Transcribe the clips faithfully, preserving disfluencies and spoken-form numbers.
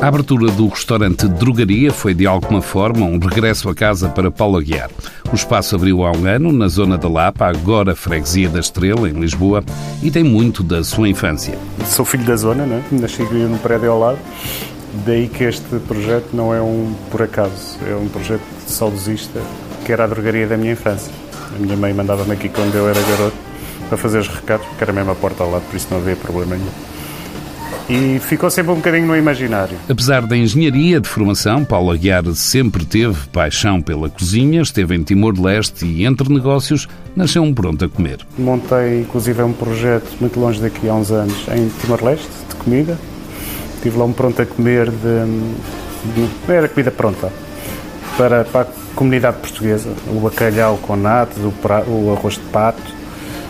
A abertura do restaurante Drogaria foi, de alguma forma, um regresso a casa para Paulo Aguiar. O espaço abriu há um ano, na zona da Lapa, agora freguesia da Estrela, em Lisboa, e tem muito da sua infância. Sou filho da zona, né? Nasci num prédio ao lado, daí que este projeto não é um por acaso, é um projeto saudosista, que era a drogaria da minha infância. A minha mãe mandava-me aqui quando eu era garoto para fazer os recados, porque era mesmo a porta ao lado, por isso não havia problema nenhum. E ficou sempre um bocadinho no imaginário. Apesar da engenharia de formação, Paulo Aguiar sempre teve paixão pela cozinha, esteve em Timor-Leste e, entre negócios, nasceu um Pronto a Comer. Montei, inclusive, um projeto muito longe daqui há uns anos, em Timor-Leste, de comida. Tive lá um Pronto a Comer de... de era comida pronta, para, para a comunidade portuguesa. O bacalhau com nato, o, pra, o arroz de pato,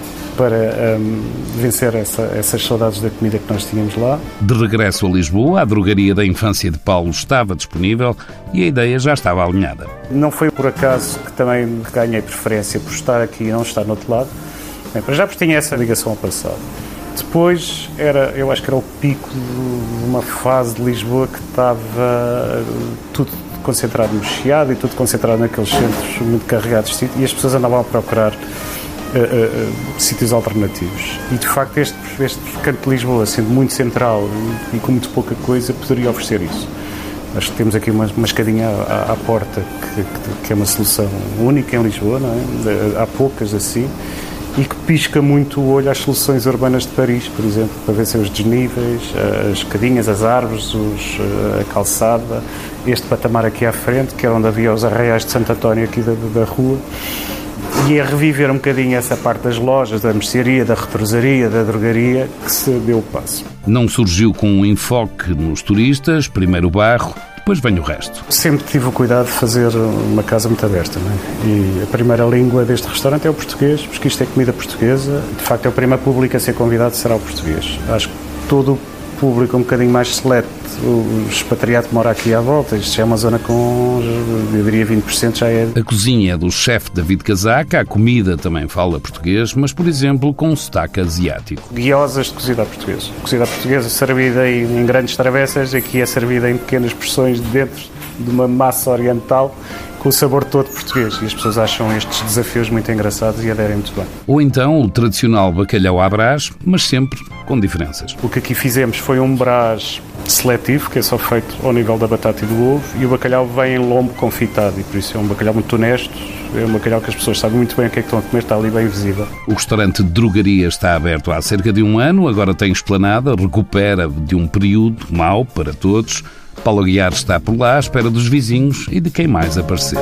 para um, vencer essa, essas saudades da comida que nós tínhamos lá. De regresso a Lisboa, a drogaria da infância de Paulo estava disponível e a ideia já estava alinhada. Não foi por acaso que também ganhei preferência por estar aqui e não estar no outro lado. Bem, para já porque tinha essa ligação ao passado. Depois, era, eu acho que era o pico de uma fase de Lisboa que estava tudo concentrado no Chiado e tudo concentrado naqueles centros muito carregados e as pessoas andavam a procurar Uh, uh, uh, sítios alternativos. E, de facto, este, este canto de Lisboa, sendo muito central e, e com muito pouca coisa, poderia oferecer isso. Acho que temos aqui uma, uma escadinha à, à porta, que, que, que é uma solução única em Lisboa, não é? Há poucas assim, e que pisca muito o olho às soluções urbanas de Paris, por exemplo, para ver se os desníveis, as escadinhas, as árvores, os, a calçada, este patamar aqui à frente, que é onde havia os arraiais de Santo António aqui da, da rua. E a reviver um bocadinho essa parte das lojas, da mercearia, da retrosaria, da drogaria, que se deu o passo. Não surgiu com um enfoque nos turistas, primeiro o bairro, depois vem o resto. Sempre tive o cuidado de fazer uma casa muito aberta, não é? E a primeira língua deste restaurante é o português, porque isto é comida portuguesa. De facto, é o primeiro público a ser convidado será o português. Acho que todo o público um bocadinho mais select, o expatriado que mora aqui à volta, isto já é uma zona com, eu diria, vinte por cento já é... A cozinha é do chefe David Casaca, a comida também fala português, mas, por exemplo, com um sotaque asiático. Guiosas de cozida portuguesa. Cozida portuguesa servida em grandes travessas, aqui é servida em pequenas porções dentro de uma massa oriental, com o sabor todo português, e as pessoas acham estes desafios muito engraçados e aderem muito bem. Ou então o tradicional bacalhau à Brás, mas sempre com diferenças. O que aqui fizemos foi um Brás seletivo, que é só feito ao nível da batata e do ovo, e o bacalhau vem em lombo confitado, e por isso é um bacalhau muito honesto, é um bacalhau que as pessoas sabem muito bem o que é que estão a comer, está ali bem visível. O restaurante de Drogaria está aberto há cerca de um ano, agora tem esplanada, recupera de um período mau para todos. Paulo Aguiar está por lá à espera dos vizinhos e de quem mais aparecer.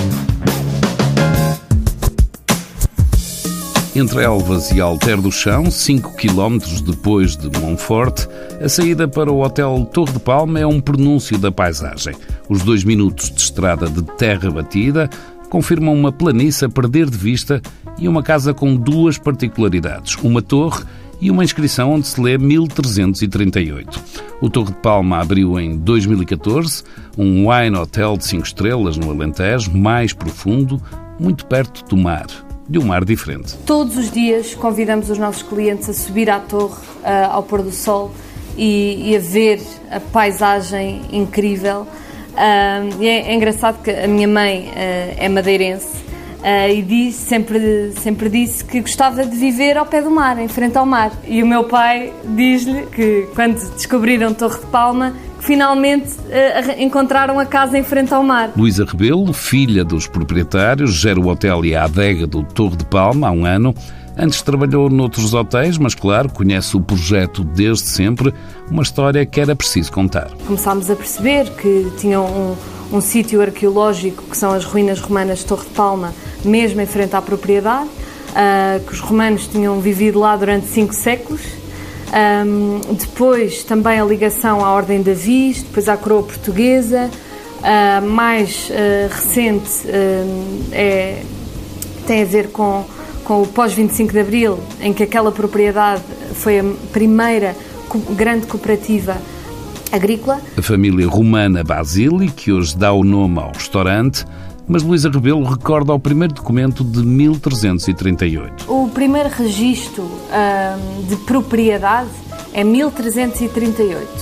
Entre Elvas e Alter do Chão, cinco quilómetros depois de Monforte, a saída para o Hotel Torre de Palma é um prenúncio da paisagem. Os dois minutos de estrada de terra batida confirmam uma planície a perder de vista e uma casa com duas particularidades, uma torre e uma inscrição onde se lê mil trezentos e trinta e oito. O Torre de Palma abriu em dois mil e catorze, um wine hotel de cinco estrelas no Alentejo, mais profundo, muito perto do mar, de um mar diferente. Todos os dias convidamos os nossos clientes a subir à torre, uh, ao pôr do sol e, e a ver a paisagem incrível. Uh, e é, é engraçado que a minha mãe uh, é madeirense. Uh, e diz, sempre, sempre disse que gostava de viver ao pé do mar, em frente ao mar. E o meu pai diz-lhe que, quando descobriram Torre de Palma, que finalmente uh, encontraram a casa em frente ao mar. Luísa Rebelo, filha dos proprietários, gera o hotel e a adega do Torre de Palma há um ano. Antes trabalhou noutros hotéis, mas, claro, conhece o projeto desde sempre, uma história que era preciso contar. Começámos a perceber que tinham um, um sítio arqueológico, que são as ruínas romanas de Torre de Palma, mesmo em frente à propriedade, uh, que os romanos tinham vivido lá durante cinco séculos. Um, depois também a ligação à Ordem de Avis, depois à coroa portuguesa. Uh, mais uh, recente uh, é, tem a ver com, com o pós vinte e cinco de Abril, em que aquela propriedade foi a primeira co- grande cooperativa agrícola. A família romana Basili, que hoje dá o nome ao restaurante, mas Luísa Rebelo recorda o primeiro documento de mil trezentos e trinta e oito. O primeiro registro hum, de propriedade é mil trezentos e trinta e oito.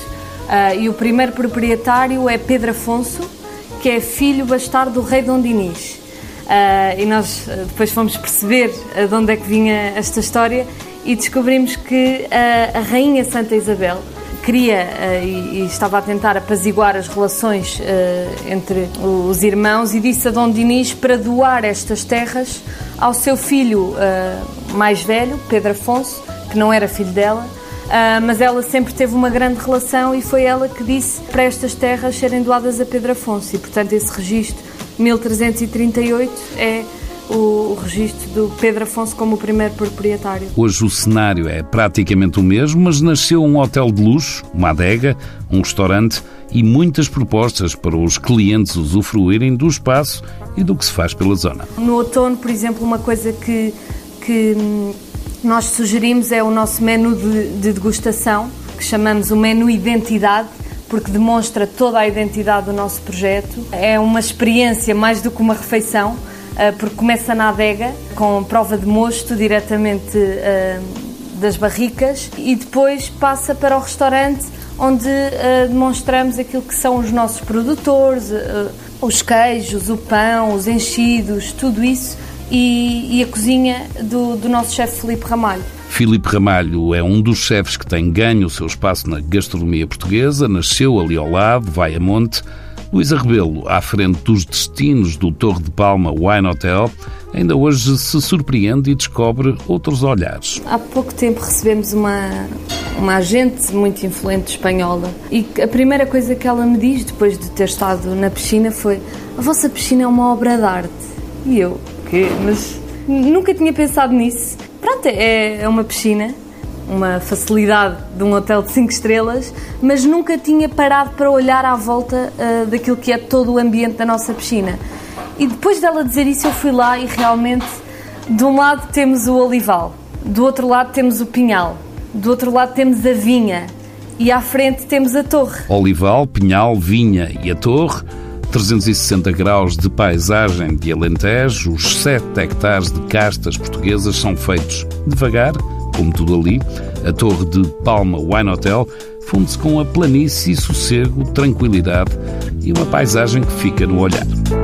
Uh, e o primeiro proprietário é Pedro Afonso, que é filho bastardo do rei Dom Dinis. Uh, e nós uh, depois fomos perceber uh, de onde é que vinha esta história e descobrimos que uh, a rainha Santa Isabel queria uh, e, e estava a tentar apaziguar as relações uh, entre os irmãos e disse a Dom Dinis para doar estas terras ao seu filho uh, mais velho, Pedro Afonso, que não era filho dela, uh, mas ela sempre teve uma grande relação e foi ela que disse para estas terras serem doadas a Pedro Afonso e, portanto, esse registro, mil trezentos e trinta e oito, é o registro do Pedro Afonso como o primeiro proprietário. Hoje o cenário é praticamente o mesmo, mas nasceu um hotel de luxo, uma adega, um restaurante e muitas propostas para os clientes usufruírem do espaço e do que se faz pela zona. No outono, por exemplo, uma coisa que, que nós sugerimos é o nosso menu de, de degustação, que chamamos o menu Identidade, porque demonstra toda a identidade do nosso projeto. É uma experiência mais do que uma refeição, porque começa na adega, com prova de mosto diretamente uh, das barricas e depois passa para o restaurante, onde uh, demonstramos aquilo que são os nossos produtores, uh, os queijos, o pão, os enchidos, tudo isso, e, e a cozinha do, do nosso chefe Filipe Ramalho. Filipe Ramalho é um dos chefes que tem ganho o seu espaço na gastronomia portuguesa, nasceu ali ao lado, vai a monte. Luísa Rebelo, à frente dos destinos do Torre de Palma Wine Hotel, ainda hoje se surpreende e descobre outros olhares. Há pouco tempo recebemos uma, uma agente muito influente espanhola e a primeira coisa que ela me diz, depois de ter estado na piscina, foi: a vossa piscina é uma obra de arte. E eu, o quê? Mas nunca tinha pensado nisso. Pronto, é, é uma piscina, uma facilidade de um hotel de cinco estrelas, mas nunca tinha parado para olhar à volta uh, daquilo que é todo o ambiente da nossa piscina. E depois dela dizer isso, eu fui lá e realmente, de um lado temos o olival, do outro lado temos o pinhal, do outro lado temos a vinha e à frente temos a torre. Olival, pinhal, vinha e a torre, trezentos e sessenta graus de paisagem de Alentejo, os sete hectares de castas portuguesas são feitos devagar, como tudo ali. A Torre de Palma Wine Hotel funde-se com a planície, sossego, tranquilidade e uma paisagem que fica no olhar.